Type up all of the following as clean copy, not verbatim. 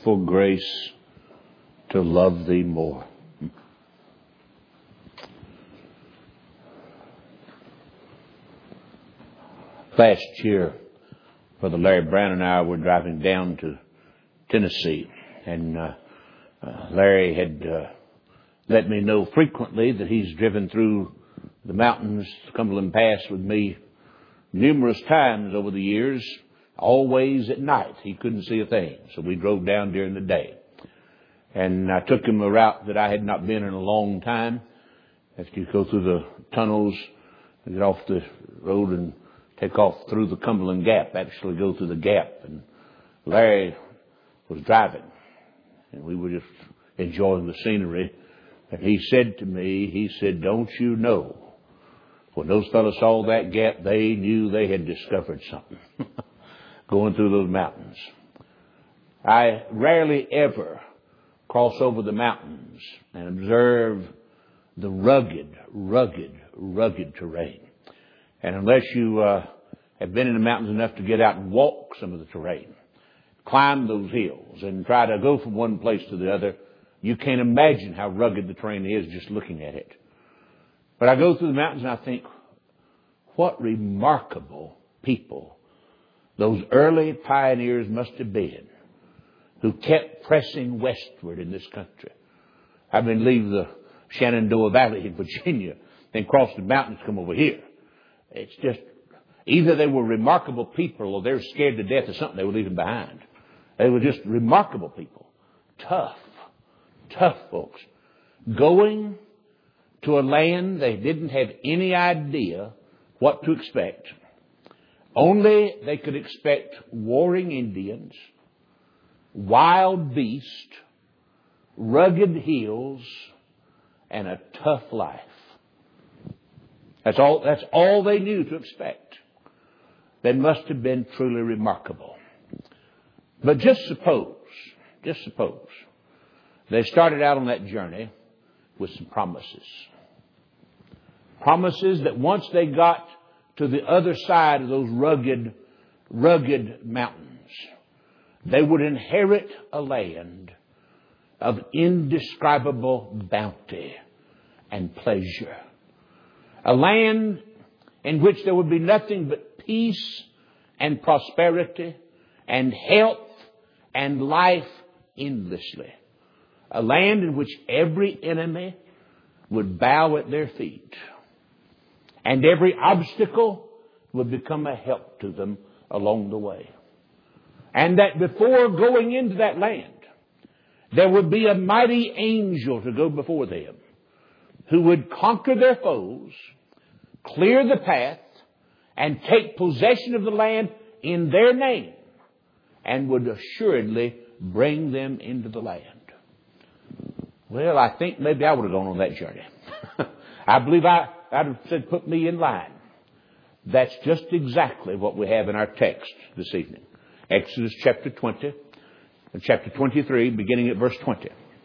wonderful grace to love Thee more. Last year, Brother Larry Brown and I were driving down to Tennessee, and Larry had let me know frequently that he's driven through the mountains, Cumberland Pass, with me numerous times over the years, always at night. He couldn't see a thing, so we drove down during the day. And I took him a route that I had not been in a long time. After you go through the tunnels, and get off the road and take off through the Cumberland Gap, actually go through the gap. And Larry was driving, and we were just enjoying the scenery. And he said to me, he said, "Don't you know, when those fellas saw that gap, they knew they had discovered something going through those mountains." I rarely ever cross over the mountains and observe the rugged terrain. And unless you have been in the mountains enough to get out and walk some of the terrain, climb those hills and try to go from one place to the other, you can't imagine how rugged the terrain is just looking at it. But I go through the mountains and I think, what remarkable people those early pioneers must have been who kept pressing westward in this country. I mean, leave the Shenandoah Valley in Virginia, then cross the mountains, come over here. It's just, either they were remarkable people or they were scared to death of something they were leaving behind. They were just remarkable people. Tough folks. Going to a land they didn't have any idea what to expect. Only they could expect warring Indians, wild beasts, rugged hills, and a tough life. That's all they knew to expect. They must have been truly remarkable. But just suppose, they started out on that journey with some promises. Promises that once they got to the other side of those rugged mountains, they would inherit a land of indescribable bounty and pleasure. A land in which there would be nothing but peace and prosperity and health and life endlessly. A land in which every enemy would bow at their feet, and every obstacle would become a help to them along the way. And that before going into that land, there would be a mighty angel to go before them who would conquer their foes, clear the path, and take possession of the land in their name, and would assuredly bring them into the land. Well, I think maybe I would have gone on that journey. I believe I'd have said, put me in line. That's just exactly what we have in our text this evening. Exodus chapter 20 and chapter 23, beginning at verse 20.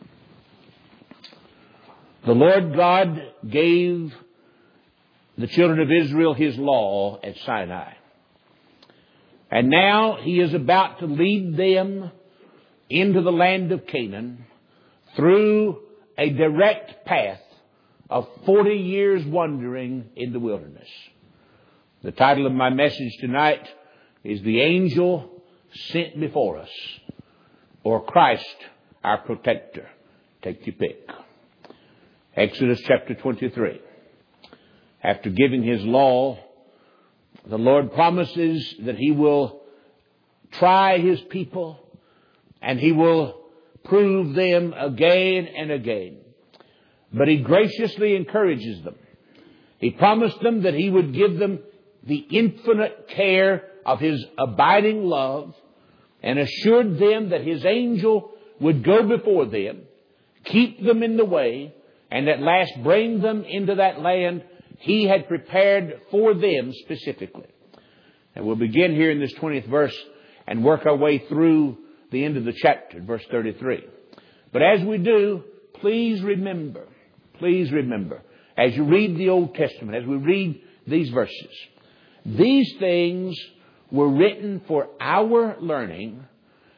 The Lord God gave the children of Israel His law at Sinai. And now He is about to lead them into the land of Canaan through a direct path of 40 years wandering in the wilderness. The title of my message tonight is The Angel Sent Before Us, or Christ Our Protector. Take your pick. Exodus chapter 23. After giving His law, the Lord promises that He will try His people and He will prove them again and again. But He graciously encourages them. He promised them that He would give them the infinite care of His abiding love, and assured them that His angel would go before them, keep them in the way, and at last bring them into that land He had prepared for them specifically. And we'll begin here in this 20th verse and work our way through the end of the chapter, verse 33. But as we do, please remember, as you read the Old Testament, as we read these verses, these things were written for our learning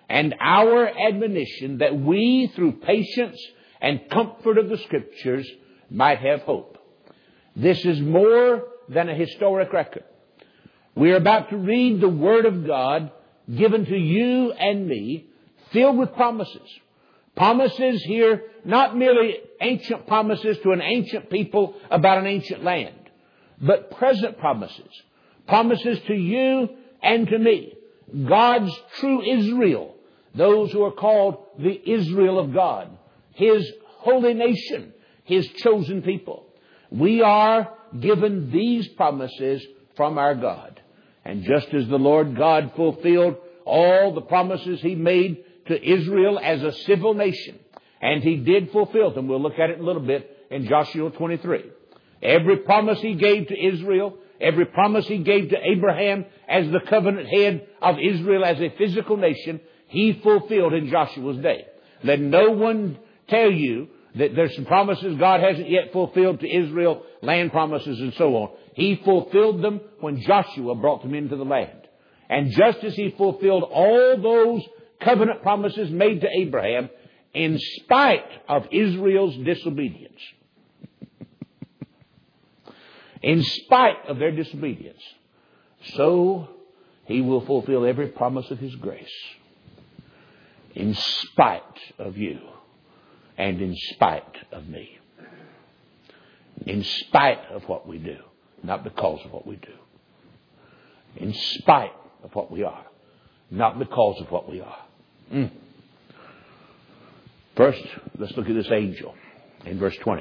and our admonition that we, through patience and comfort of the Scriptures, might have hope. This is more than a historic record. We are about to read the Word of God given to you and me, filled with promises. Promises here, not merely ancient promises to an ancient people about an ancient land, but present promises. Promises to you and to me. God's true Israel. Those who are called the Israel of God. His holy nation. His chosen people. We are given these promises from our God. And just as the Lord God fulfilled all the promises He made to Israel as a civil nation, and He did fulfill them. We'll look at it in a little bit in Joshua 23. Every promise He gave to Israel, every promise He gave to Abraham as the covenant head of Israel as a physical nation, He fulfilled in Joshua's day. Let no one tell you that there's some promises God hasn't yet fulfilled to Israel, land promises and so on. He fulfilled them when Joshua brought them into the land. And just as He fulfilled all those covenant promises made to Abraham, in spite of Israel's disobedience, in spite of their disobedience, so He will fulfill every promise of His grace. In spite of you and in spite of me. In spite of what we do, not because of what we do. In spite of what we are, not because of what we are. First, let's look at this angel in verse 20.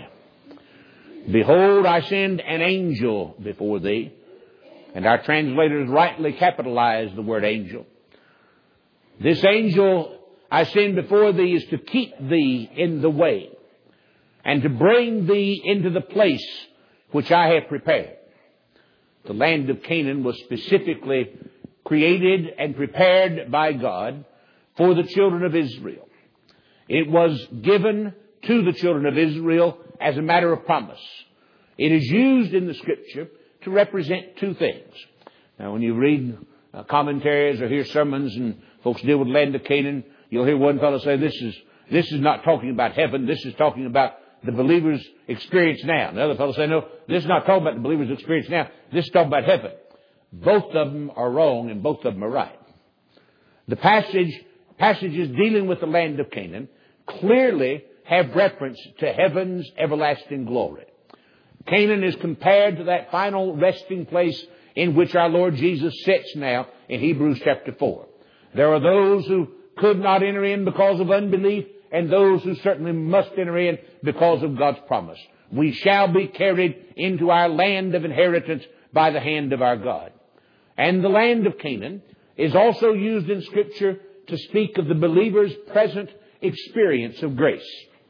Behold, I send an angel before thee. And our translators rightly capitalize the word angel. This angel I send before thee is to keep thee in the way and to bring thee into the place which I have prepared. The land of Canaan was specifically created and prepared by God for the children of Israel. It was given to the children of Israel as a matter of promise. It is used in the Scripture to represent two things. Now, when you read commentaries or hear sermons and folks deal with the land of Canaan, you'll hear one fellow say, this is not talking about heaven. This is talking about the believer's experience now. And the other fellow say, no, this is not talking about the believer's experience now. This is talking about heaven. Both of them are wrong and both of them are right. The passages dealing with the land of Canaan clearly have reference to heaven's everlasting glory. Canaan is compared to that final resting place in which our Lord Jesus sits now in Hebrews chapter 4. There are those who could not enter in because of unbelief, and those who certainly must enter in because of God's promise. We shall be carried into our land of inheritance by the hand of our God. And the land of Canaan is also used in Scripture to speak of the believer's present experience of grace.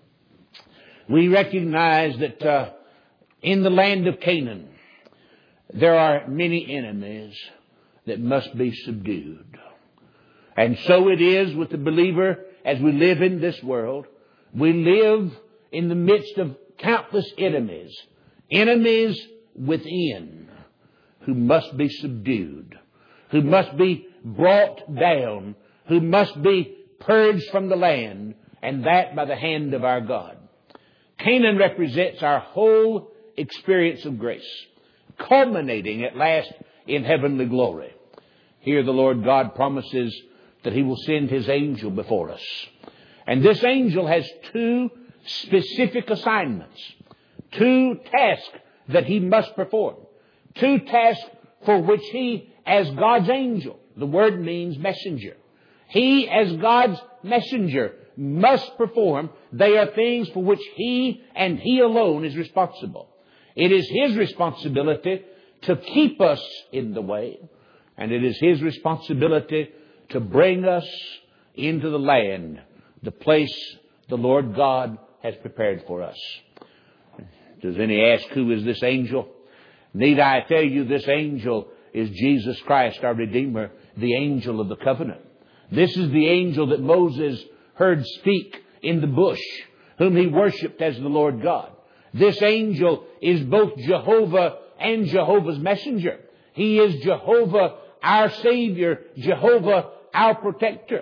We recognize that in the land of Canaan, there are many enemies that must be subdued. And so it is with the believer as we live in this world. We live in the midst of countless enemies. Enemies within who must be subdued, who must be brought down, who must be purged from the land, and that by the hand of our God. Canaan represents our whole experience of grace, culminating at last in heavenly glory. Here the Lord God promises that He will send His angel before us. And this angel has two specific assignments, two tasks that he must perform, two tasks for which he, as God's angel, the word means messenger, he, as God's messenger, must perform. They are things for which he and he alone is responsible. It is His responsibility to keep us in the way, and it is His responsibility to bring us into the land, the place the Lord God has prepared for us. Does any ask, who is this angel? Need I tell you, this angel is Jesus Christ, our Redeemer, the angel of the covenant. This is the angel that Moses heard speak in the bush, whom he worshipped as the Lord God. This angel is both Jehovah and Jehovah's messenger. He is Jehovah, our Savior, Jehovah, our protector.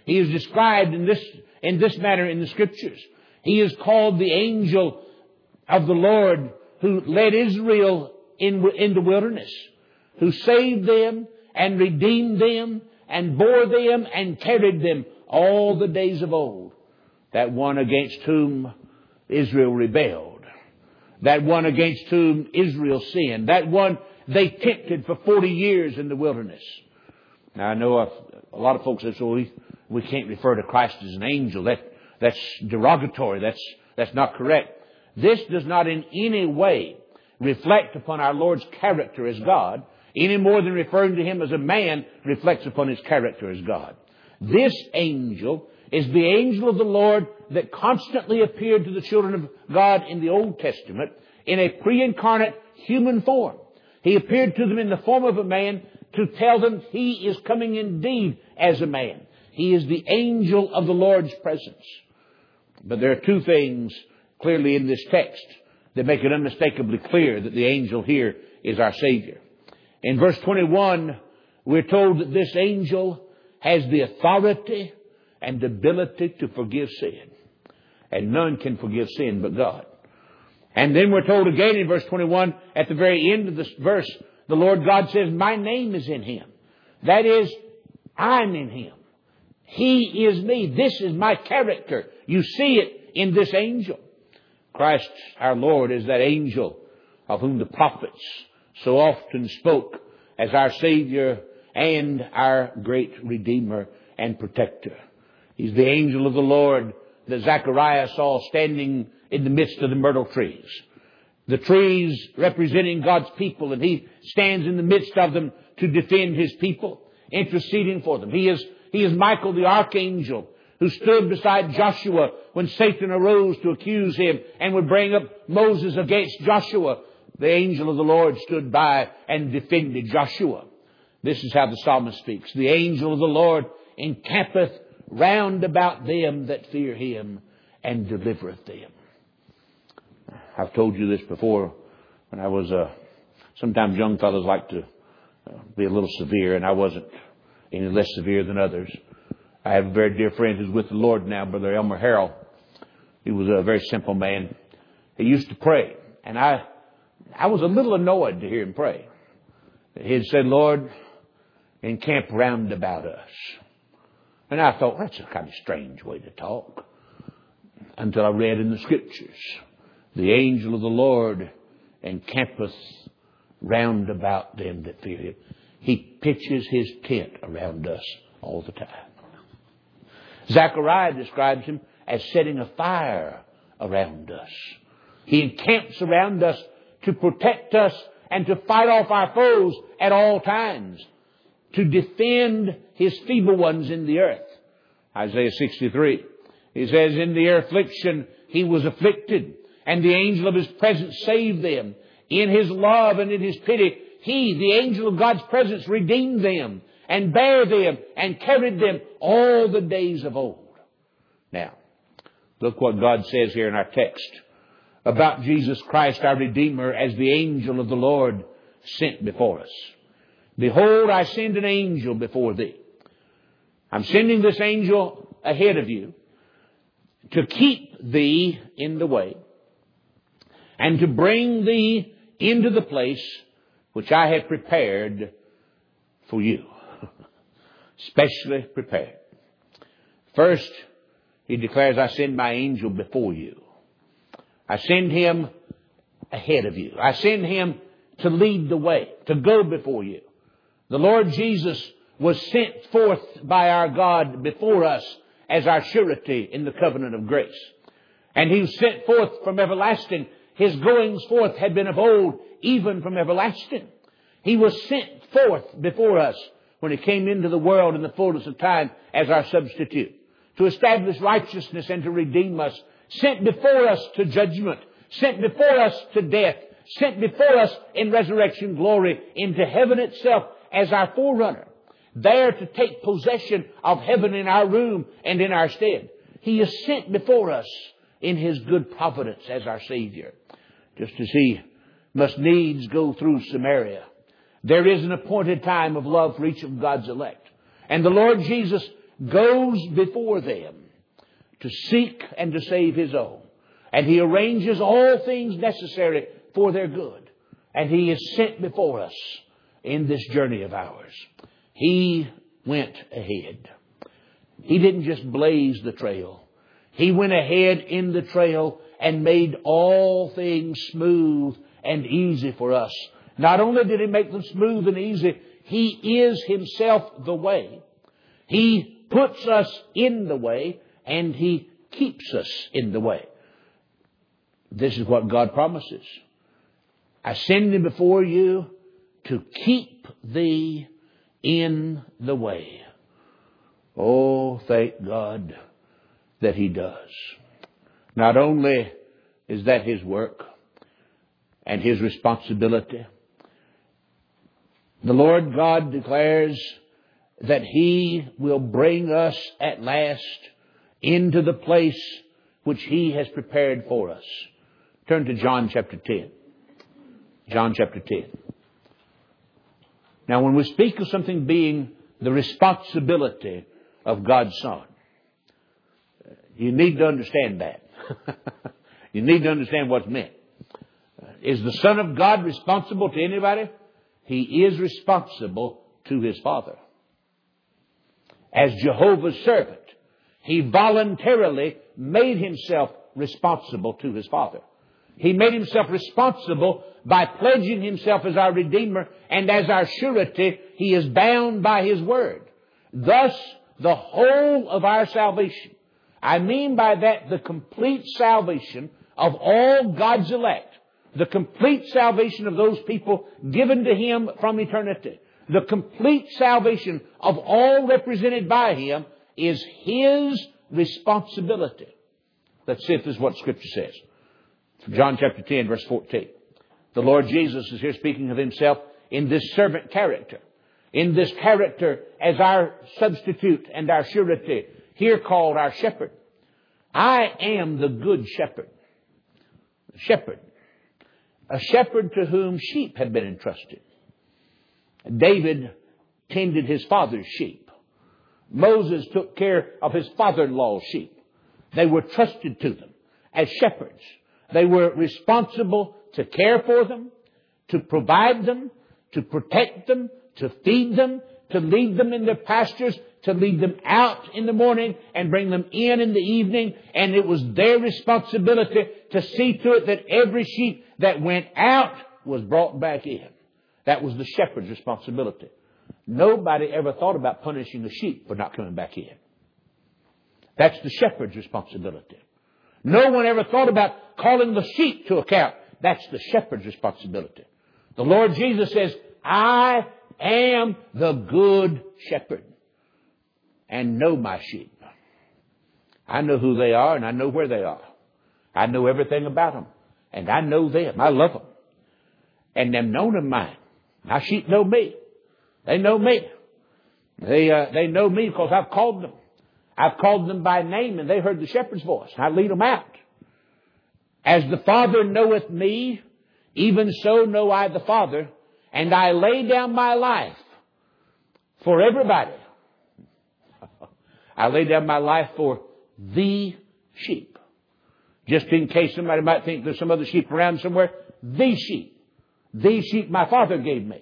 He is described in this manner in the Scriptures. He is called the angel of the Lord who led Israel in the wilderness, who saved them and redeemed them and bore them and carried them all the days of old. That one against whom Israel rebelled. That one against whom Israel sinned. That one they tempted for 40 years in the wilderness. Now I know a lot of folks say, so we can't refer to Christ as an angel. That's derogatory. That's not correct. This does not in any way reflect upon our Lord's character as God, any more than referring to Him as a man reflects upon His character as God. This angel is the angel of the Lord that constantly appeared to the children of God in the Old Testament in a pre-incarnate human form. He appeared to them in the form of a man to tell them He is coming indeed as a man. He is the angel of the Lord's presence. But there are two things clearly in this text that make it unmistakably clear that the angel here is our Savior. In verse 21, we're told that this angel has the authority and ability to forgive sin. And none can forgive sin but God. And then we're told again in verse 21, at the very end of this verse, the Lord God says, my name is in Him. That is, I'm in Him. He is me. This is my character. You see it in this angel. Christ our Lord is that angel of whom the prophets so often spoke as our Savior and our great Redeemer and Protector. He's the angel of the Lord that Zechariah saw standing in the midst of the myrtle trees. The trees representing God's people, and He stands in the midst of them to defend His people, interceding for them. He is Michael the archangel who stood beside Joshua when Satan arose to accuse him and would bring up Moses against Joshua. The angel of the Lord stood by and defended Joshua. This is how the psalmist speaks. The angel of the Lord encampeth round about them that fear Him and delivereth them. I've told you this before. When I was, sometimes young fellows like to be a little severe, and I wasn't any less severe than others. I have a very dear friend who's with the Lord now, Brother Elmer Harrell. He was a very simple man. He used to pray, and I was a little annoyed to hear him pray. He had said, Lord, encamp round about us. And I thought, that's a kind of strange way to talk. Until I read in the Scriptures, the angel of the Lord encampeth round about them that fear Him. He pitches His tent around us all the time. Zechariah describes Him as setting a fire around us. He encamps around us to protect us and to fight off our foes at all times, to defend His feeble ones in the earth. Isaiah 63, he says, in their affliction He was afflicted, and the angel of His presence saved them. In His love and in His pity, He, the angel of God's presence, redeemed them and bare them and carried them all the days of old. Now, look what God says here in our text about Jesus Christ, our Redeemer, as the angel of the Lord sent before us. Behold, I send an angel before thee. I'm sending this angel ahead of you to keep thee in the way and to bring thee into the place which I have prepared for you. Specially prepared. First, He declares, I send my angel before you. I send him ahead of you. I send him to lead the way, to go before you. The Lord Jesus was sent forth by our God before us as our surety in the covenant of grace. And He was sent forth from everlasting. His goings forth had been of old, even from everlasting. He was sent forth before us when He came into the world in the fullness of time as our substitute, to establish righteousness and to redeem us, sent before us to judgment, sent before us to death, sent before us in resurrection glory into heaven itself as our forerunner, there to take possession of heaven in our room and in our stead. He is sent before us in His good providence as our Savior. Just as He must needs go through Samaria, there is an appointed time of love for each of God's elect. And the Lord Jesus goes before them to seek and to save His own. And He arranges all things necessary for their good. And He is sent before us in this journey of ours. He went ahead. He didn't just blaze the trail. He went ahead in the trail and made all things smooth and easy for us. Not only did He make them smooth and easy, He is Himself the way. He puts us in the way and He keeps us in the way. This is what God promises. I send Him before you to keep thee in the way. Oh, thank God that He does. Not only is that His work and His responsibility, the Lord God declares that He will bring us at last into the place which He has prepared for us. Turn to John chapter 10. John chapter 10. Now, when we speak of something being the responsibility of God's Son, you need to understand that. You need to understand what's meant. Is the Son of God responsible to anybody? He is responsible to His Father. As Jehovah's servant, He voluntarily made Himself responsible to His Father. He made Himself responsible by pledging Himself as our Redeemer, and as our surety, He is bound by His Word. Thus, the whole of our salvation, I mean by that the complete salvation of all God's elect, the complete salvation of those people given to Him from eternity, the complete salvation of all represented by Him is His responsibility. Let's see if this is what Scripture says. John chapter 10, verse 14. The Lord Jesus is here speaking of Himself in this servant character. In this character as our substitute and our surety, here called our shepherd. I am the good shepherd. Shepherd. A shepherd to whom sheep have been entrusted. David tended his father's sheep. Moses took care of his father-in-law's sheep. They were trusted to them as shepherds. They were responsible to care for them, to provide them, to protect them, to feed them, to lead them in their pastures, to lead them out in the morning and bring them in the evening. And it was their responsibility to see to it that every sheep that went out was brought back in. That was the shepherd's responsibility. Nobody ever thought about punishing a sheep for not coming back in. That's the shepherd's responsibility. No one ever thought about calling the sheep to account. That's the shepherd's responsibility. The Lord Jesus says, I am the good shepherd and know my sheep. I know who they are and I know where they are. I know everything about them and I know them. I love them. And them known of mine. My sheep know me. They know me. They know me because I've called them. I've called them by name and they heard the shepherd's voice. I lead them out. As the Father knoweth me, even so know I the Father, and I lay down my life for everybody. I lay down my life for the sheep. Just in case somebody might think there's some other sheep around somewhere. The sheep. The sheep my Father gave me.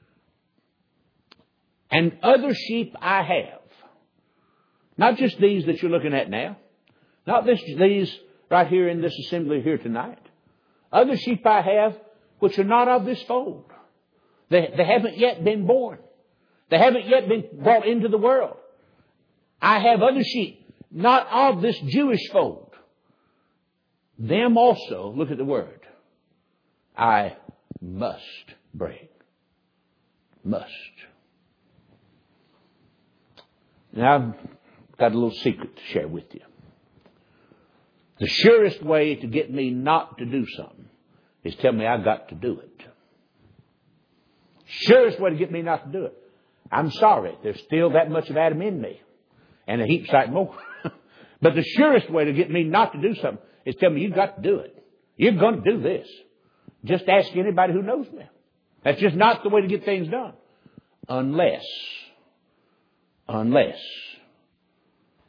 And other sheep I have. Not just these that you're looking at now. Not these right here in this assembly here tonight. Other sheep I have which are not of this fold. They haven't yet been born. They haven't yet been brought into the world. I have other sheep not of this Jewish fold. Them also, look at the word, I must bring. Must. Now, I've got a little secret to share with you. The surest way to get me not to do something is tell me I've got to do it. Surest way to get me not to do it. I'm sorry, there's still that much of Adam in me. And a heap sight more. But the surest way to get me not to do something is tell me you've got to do it. You're going to do this. Just ask anybody who knows me. That's just not the way to get things done. Unless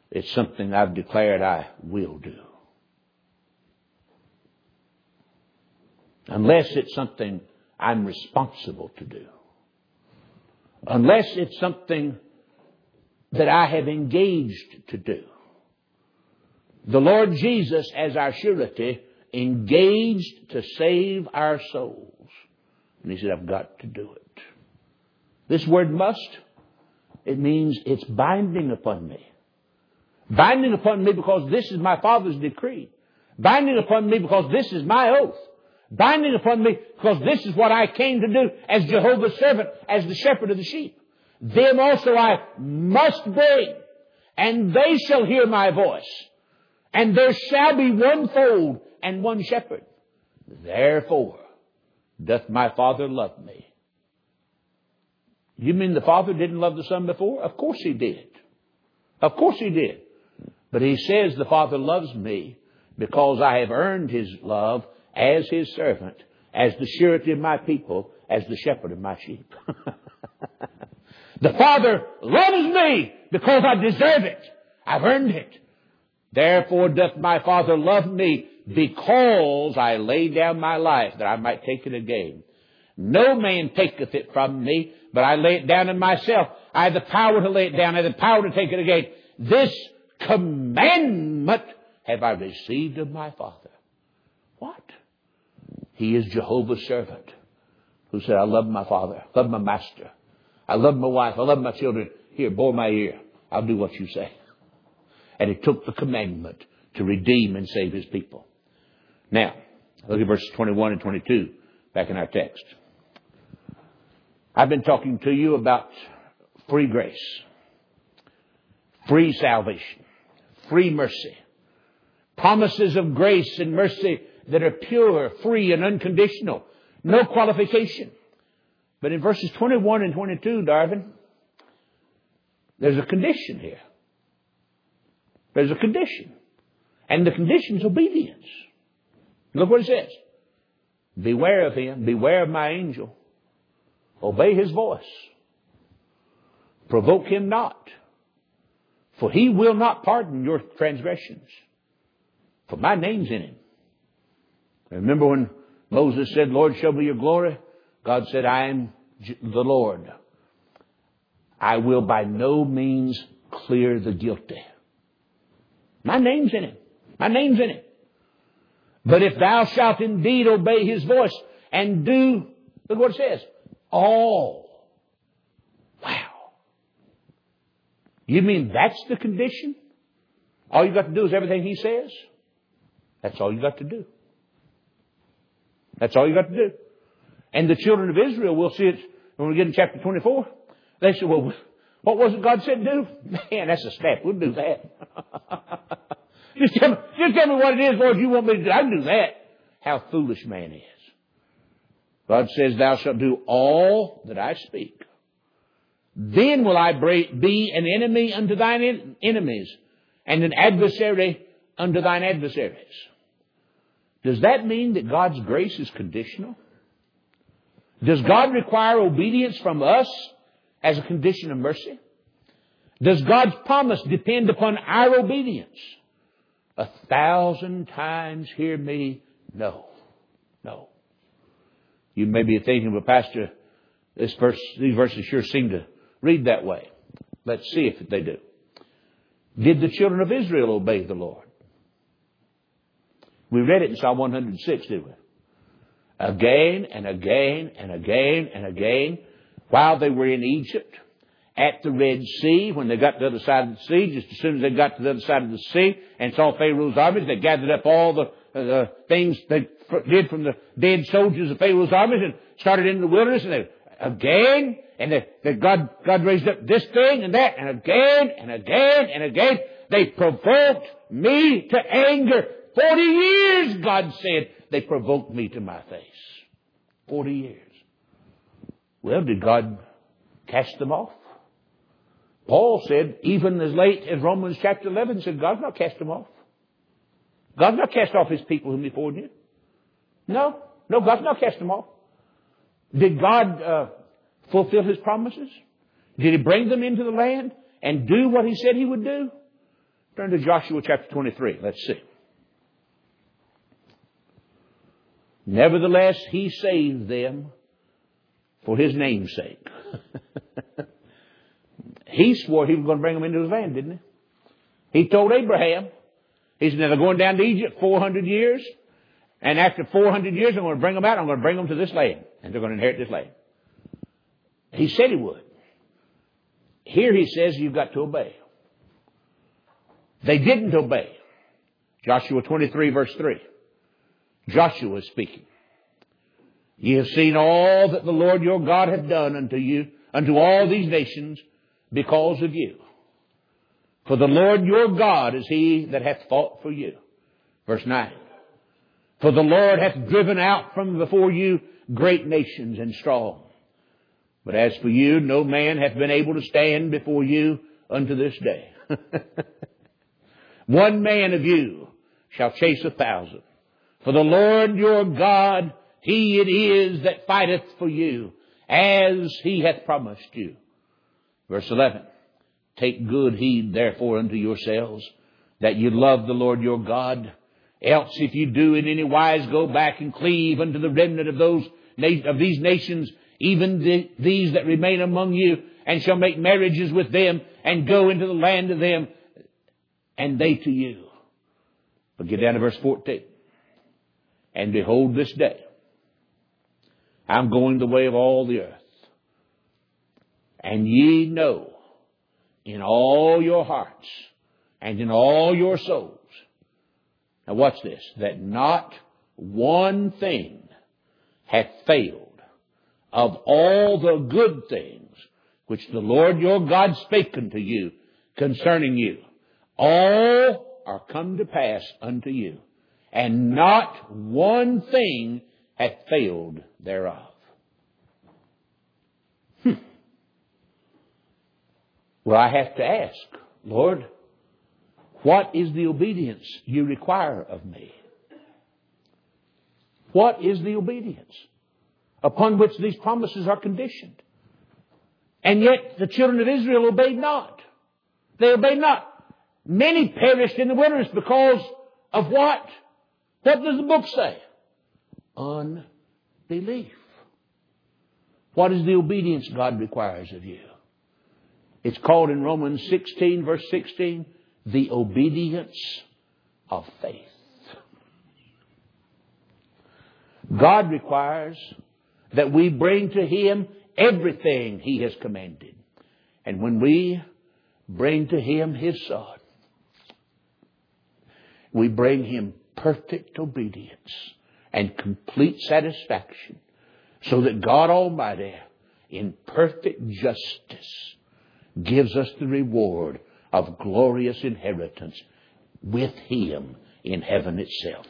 It's something I've declared I will do. Unless it's something I'm responsible to do. Unless it's something that I have engaged to do. The Lord Jesus, as our surety, engaged to save our souls. And He said, I've got to do it. This word must, it means it's binding upon me. Binding upon me because this is my Father's decree. Binding upon me because this is my oath. Binding upon me because this is what I came to do as Jehovah's servant, as the shepherd of the sheep. Them also I must bring, and they shall hear my voice. And there shall be one fold and one shepherd. Therefore doth my Father love me. You mean the Father didn't love the Son before? Of course He did. Of course He did. But He says the Father loves me because I have earned His love as His servant, as the surety of my people, as the shepherd of my sheep. The Father loves me because I deserve it. I've earned it. Therefore doth my Father love me because I lay down my life that I might take it again. No man taketh it from me, but I lay it down in myself. I have the power to lay it down. I have the power to take it again. This commandment have I received of my Father. What? He is Jehovah's servant who said, I love my Father, I love my master, I love my wife, I love my children. Here, bore my ear. I'll do what you say. And He took the commandment to redeem and save His people. Now, look at verses 21 and 22 back in our text. I've been talking to you about free grace, free salvation, free mercy, promises of grace and mercy that are pure, free, and unconditional. No qualification. But in verses 21 and 22, Darwin, there's a condition here. There's a condition. And the condition is obedience. Look what it says. Beware of him. Beware of my angel. Obey his voice. Provoke him not. For he will not pardon your transgressions. For my name's in him. Remember when Moses said, Lord, show me your glory? God said, I am the Lord. I will by no means clear the guilty. My name's in him. My name's in him. But if thou shalt indeed obey his voice and do, look what it says, all. Wow. You mean that's the condition? All you got to do is everything he says? That's all you got to do. That's all you got to do. And the children of Israel, we'll see it when we get in chapter 24. They say, well, what was it God said do? Man, that's a step. We'll do that. Just tell me what it is, Lord, you want me to do. I can do that. How foolish man is. God says, thou shalt do all that I speak. Then will I be an enemy unto thine enemies, and an adversary unto thine adversaries. Does that mean that God's grace is conditional? Does God require obedience from us as a condition of mercy? Does God's promise depend upon our obedience? 1,000 times hear me, no. No. You may be thinking, well, Pastor, these verses sure seem to read that way. Let's see if they do. Did the children of Israel obey the Lord? We read it in Psalm 106, didn't we? Again and again and again and again, while they were in Egypt, at the Red Sea, when they got to the other side of the sea, just as soon as they got to the other side of the sea and saw Pharaoh's armies, they gathered up all the things they did from the dead soldiers of Pharaoh's armies and started into the wilderness. And they again, and God raised up this thing and that, and again and again and again, they provoked me to anger. 40 years, God said, they provoked me to my face. 40 years. Well, did God cast them off? Paul said, even as late as Romans chapter 11, said, God's not cast them off. God's not cast off his people whom he foreknew. No, God's not cast them off. Did God fulfill his promises? Did he bring them into the land and do what he said he would do? Turn to Joshua chapter 23. Let's see. Nevertheless, he saved them for his name's sake. He swore he was going to bring them into his land, didn't he? He told Abraham, he said, now they're going down to Egypt 400 years, and after 400 years I'm going to bring them out, I'm going to bring them to this land, and they're going to inherit this land. He said he would. Here he says you've got to obey. They didn't obey. Joshua 23 verse 3. Joshua is speaking. Ye have seen all that the Lord your God hath done unto you, unto all these nations, because of you. For the Lord your God is he that hath fought for you. Verse 9. For the Lord hath driven out from before you great nations and strong. But as for you, no man hath been able to stand before you unto this day. One man of you shall chase 1,000. For the Lord your God, he it is that fighteth for you, as he hath promised you. Verse 11. Take good heed therefore unto yourselves, that you love the Lord your God. Else if you do in any wise go back and cleave unto the remnant of these nations, even these that remain among you, and shall make marriages with them, and go into the land of them, and they to you. But get down to verse 14. And behold this day, I'm going the way of all the earth. And ye know in all your hearts and in all your souls. Now watch this. That not one thing hath failed of all the good things which the Lord your God spake unto you concerning you. All are come to pass unto you. And not one thing hath failed thereof. Well, I have to ask, Lord, what is the obedience you require of me? What is the obedience upon which these promises are conditioned? And yet the children of Israel obeyed not. They obeyed not. Many perished in the wilderness because of what? What does the book say? Unbelief. What is the obedience God requires of you? It's called in Romans 16 verse 16, the obedience of faith. God requires that we bring to Him everything He has commanded. And when we bring to Him His Son, we bring Him perfect obedience and complete satisfaction, so that God Almighty, in perfect justice, gives us the reward of glorious inheritance with Him in heaven itself.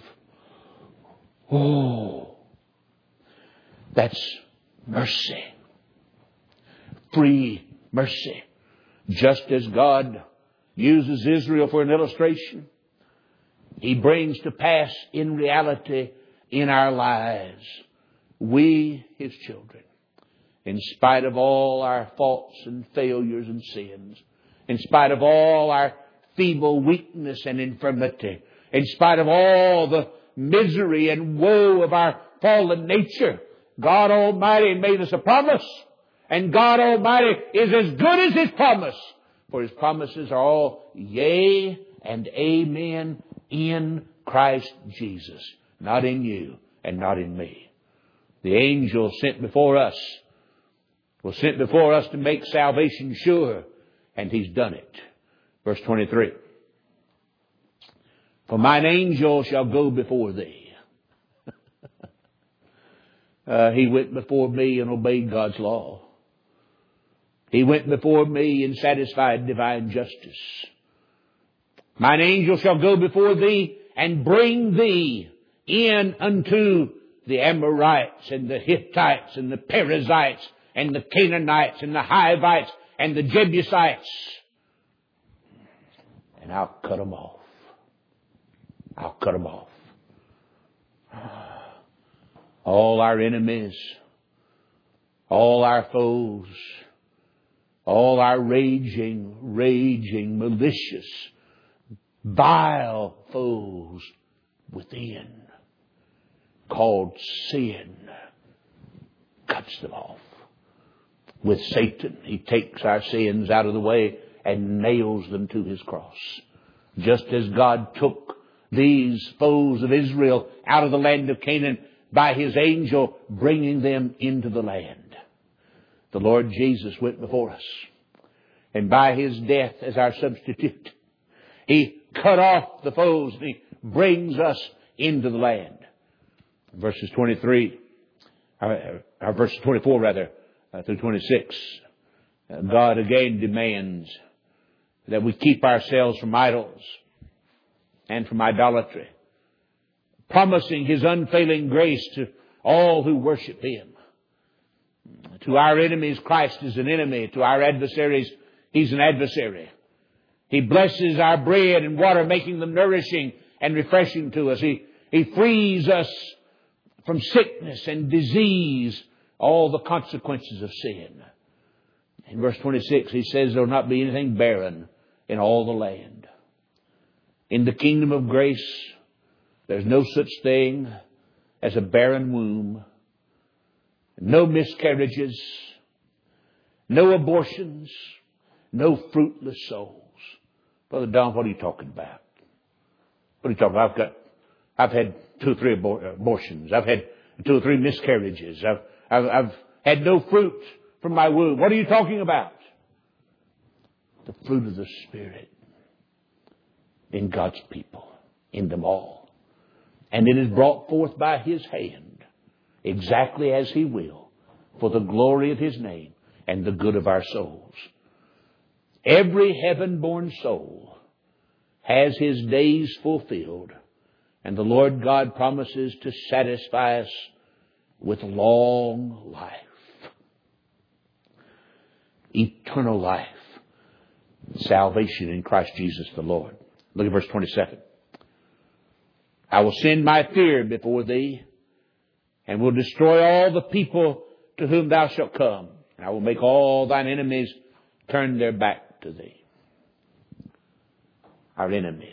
Oh, that's mercy. Free mercy. Just as God uses Israel for an illustration, He brings to pass in reality in our lives. We, His children, in spite of all our faults and failures and sins, in spite of all our feeble weakness and infirmity, in spite of all the misery and woe of our fallen nature, God Almighty made us a promise. And God Almighty is as good as His promise. For His promises are all yea and amen in Christ Jesus. Not in you and not in me. The angel sent before us was sent before us to make salvation sure. And He's done it. Verse 23. For mine angel shall go before thee. He went before me and obeyed God's law. He went before me and satisfied divine justice. Mine angel shall go before thee and bring thee in unto the Amorites and the Hittites and the Perizzites and the Canaanites and the Hivites and the Jebusites. And I'll cut them off. I'll cut them off. All our enemies, all our foes, all our raging, malicious, vile foes within, called sin, cuts them off. With Satan, he takes our sins out of the way and nails them to his cross. Just as God took these foes of Israel out of the land of Canaan by his angel bringing them into the land, the Lord Jesus went before us. And by his death as our substitute, he cut off the foes and he brings us into the land. Verses 24 through 26, God again demands that we keep ourselves from idols and from idolatry, promising his unfailing grace to all who worship him. To our enemies, Christ is an enemy. To our adversaries, he's an adversary. He blesses our bread and water, making them nourishing and refreshing to us. He frees us from sickness and disease, all the consequences of sin. In verse 26, he says there will not be anything barren in all the land. In the kingdom of grace, there's no such thing as a barren womb, no miscarriages, no abortions, no fruitless souls. Brother Don, what are you talking about? What are you talking about? I've had 2 or 3 abortions. I've had 2 or 3 miscarriages. I've had no fruit from my womb. What are you talking about? The fruit of the Spirit in God's people, in them all. And it is brought forth by his hand, exactly as he will, for the glory of his name and the good of our souls. Every heaven-born soul has his days fulfilled, and the Lord God promises to satisfy us with long life. Eternal life. Salvation in Christ Jesus the Lord. Look at verse 27. I will send my fear before thee, and will destroy all the people to whom thou shalt come. And I will make all thine enemies turn their back to thee. Our enemies.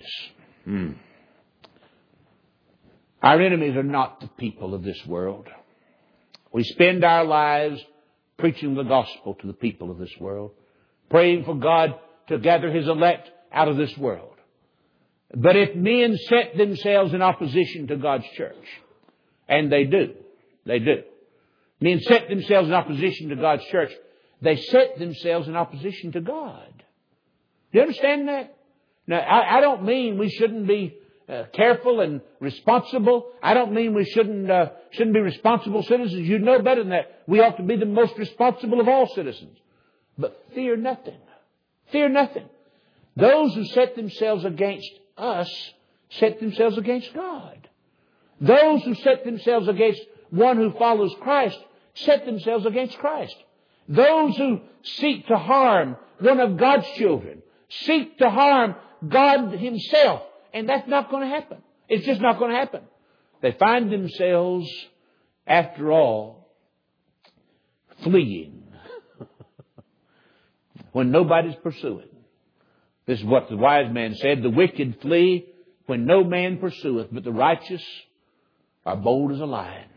Our enemies are not the people of this world. We spend our lives preaching the gospel to the people of this world, praying for God to gather his elect out of this world. But if men set themselves in opposition to God's church, and they do, men set themselves in opposition to God's church, they set themselves in opposition to God. Do you understand that? Now, I don't mean we shouldn't be careful and responsible. I don't mean we shouldn't be responsible citizens. You know better than that. We ought to be the most responsible of all citizens. But fear nothing. Fear nothing. Those who set themselves against us set themselves against God. Those who set themselves against one who follows Christ set themselves against Christ. Those who seek to harm one of God's children seek to harm God himself. And that's not going to happen. It's just not going to happen. They find themselves, after all, fleeing when nobody's pursuing. This is what the wise man said. The wicked flee when no man pursueth, but the righteous are bold as a lion.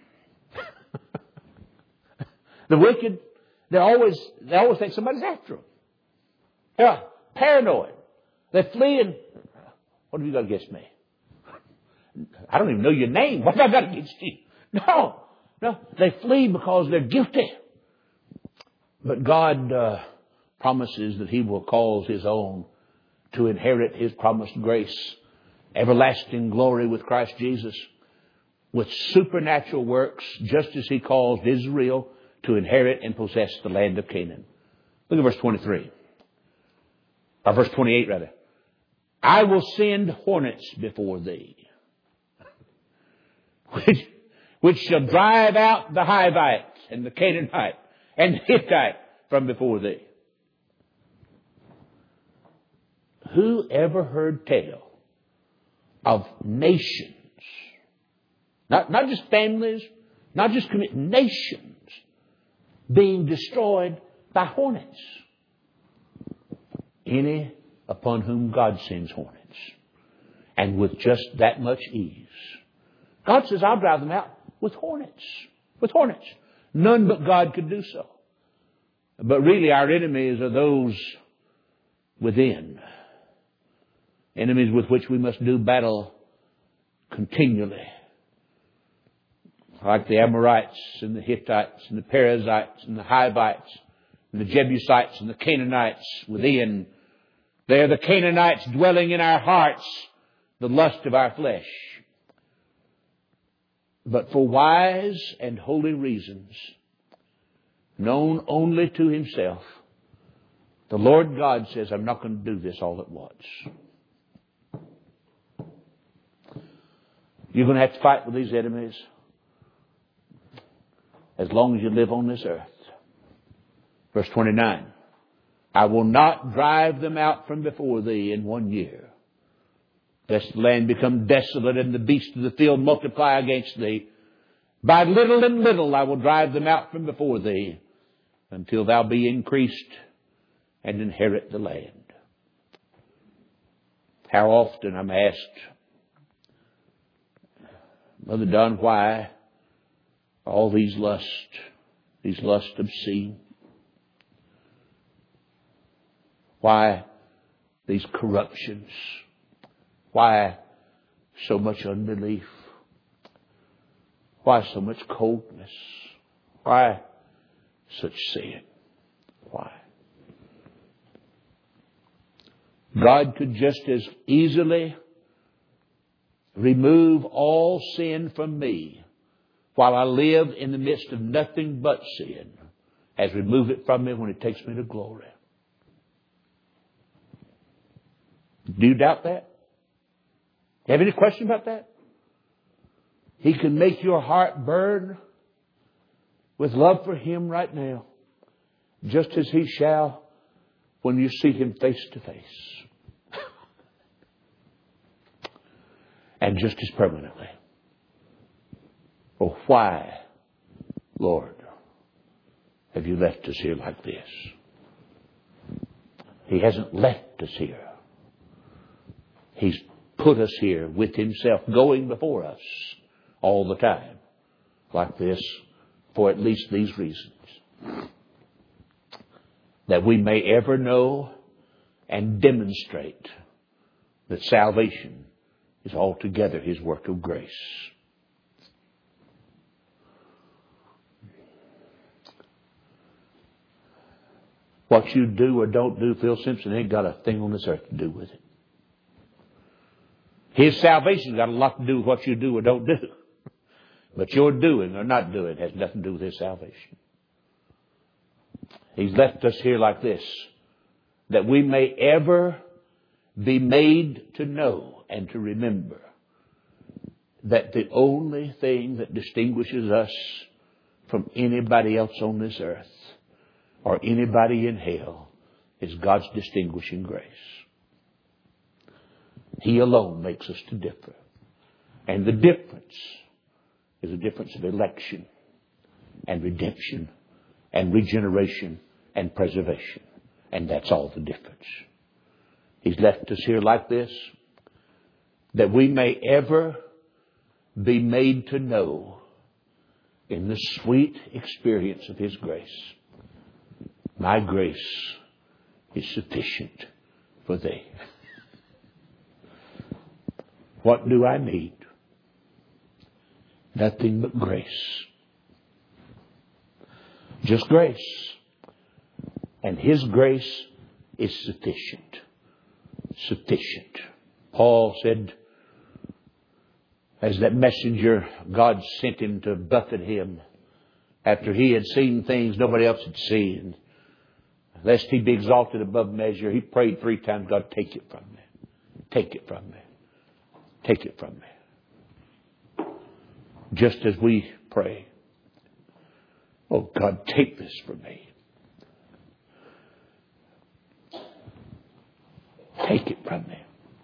The wicked, they always think somebody's after them. They're paranoid. They flee and, what have you got against me? I don't even know your name. What have I got against you? No. They flee because they're guilty. But God promises that he will cause his own to inherit his promised grace, everlasting glory with Christ Jesus, with supernatural works, just as he caused Israel to inherit and possess the land of Canaan. Look at verse 23. Or verse 28, rather. I will send hornets before thee, which shall drive out the Hivite and the Canaanite and the Hittite from before thee. Who ever heard tell of nations, not just families, not just nations being destroyed by hornets? Any upon whom God sends hornets and with just that much ease. God says, I'll drive them out with hornets. With hornets. None but God could do so. But really our enemies are those within. Enemies with which we must do battle continually. Like the Amorites and the Hittites and the Perizzites and the Hivites and the Jebusites and the Canaanites within. They are the Canaanites dwelling in our hearts, the lust of our flesh. But for wise and holy reasons, known only to Himself, the Lord God says, I'm not going to do this all at once. You're going to have to fight with these enemies as long as you live on this earth. Verse 29. I will not drive them out from before thee in 1 year, lest the land become desolate and the beasts of the field multiply against thee. By little and little I will drive them out from before thee, until thou be increased and inherit the land. How often I'm asked, Brother Don, why all these lusts obscene? Why these corruptions? Why so much unbelief? Why so much coldness? Why such sin? Why? God could just as easily remove all sin from me while I live in the midst of nothing but sin as remove it from me when it takes me to glory. Do you doubt that? Do you have any question about that? He can make your heart burn with love for Him right now, just as He shall when you see Him face to face. And just as permanently. Oh, why, Lord, have you left us here like this? He hasn't left us here. He's put us here with Himself, going before us all the time, like this, for at least these reasons. That we may ever know and demonstrate that salvation is altogether His work of grace. What you do or don't do, Phil Simpson ain't got a thing on this earth to do with it. His salvation's got a lot to do with what you do or don't do. But your doing or not doing has nothing to do with His salvation. He's left us here like this, that we may ever be made to know and to remember that the only thing that distinguishes us from anybody else on this earth or anybody in hell is God's distinguishing grace. He alone makes us to differ. And the difference is a difference of election and redemption and regeneration and preservation. And that's all the difference. He's left us here like this, that we may ever be made to know in the sweet experience of His grace. My grace is sufficient for thee. What do I need? Nothing but grace. Just grace. And His grace is sufficient. Sufficient. Paul said, as that messenger, God sent him to buffet him after he had seen things nobody else had seen. Lest he be exalted above measure, he prayed 3 times, God, take it from me. Take it from me. Take it from me. Just as we pray, oh God, take this from me. Take it from me.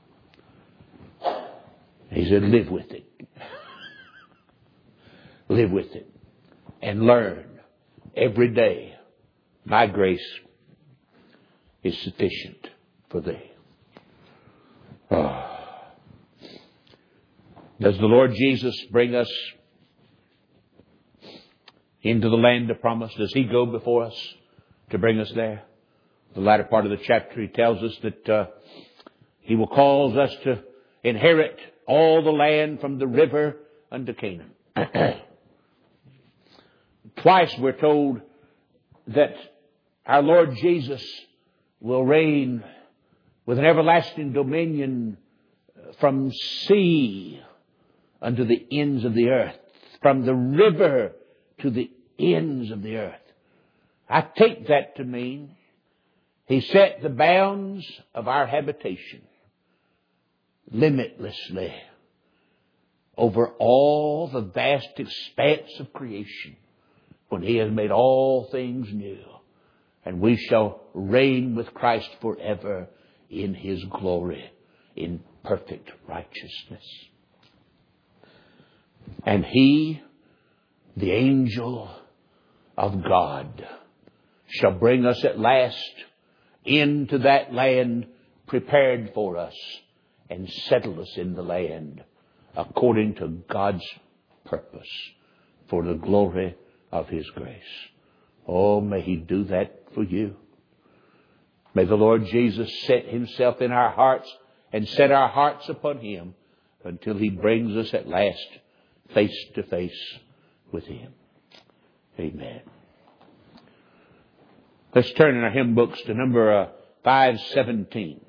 He said, live with it. Live with it. And learn every day, my grace is sufficient for thee. Oh. Does the Lord Jesus bring us into the land of promise? Does He go before us to bring us there? The latter part of the chapter, He tells us that He will cause us to inherit all the land from the river unto Canaan. Twice we're told that our Lord Jesus will reign with an everlasting dominion from sea unto the ends of the earth, from the river to the ends of the earth. I take that to mean He set the bounds of our habitation limitlessly over all the vast expanse of creation when He has made all things new. And we shall reign with Christ forever in His glory, in perfect righteousness. And He, the angel of God, shall bring us at last into that land prepared for us and settle us in the land according to God's purpose for the glory of His grace. Oh, may He do that for you. May the Lord Jesus set Himself in our hearts and set our hearts upon Him until He brings us at last face to face with Him. Amen. Let's turn in our hymn books to number 517.